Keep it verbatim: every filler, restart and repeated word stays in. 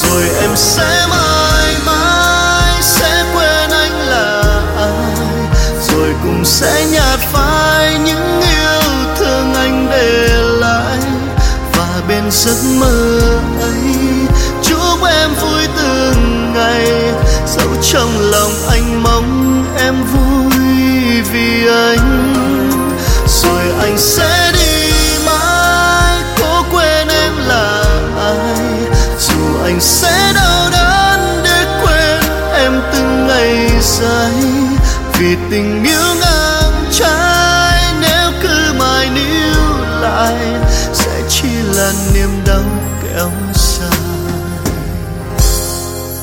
rồi em sẽ mãi mãi sẽ quên anh là ai, rồi cùng sẽ nhạt phai những yêu thương anh để lại. Và bên giấc mơ ấy chúc em vui từng ngày, dẫu trong lòng anh mong em vui vì anh. Rồi anh sẽ đi mãi cố quên em là ai, dù anh sẽ đau đớn để quên em từng ngày dài. Vì tình yêu ngang trái nếu cứ mãi níu lại sẽ chỉ là niềm đau kéo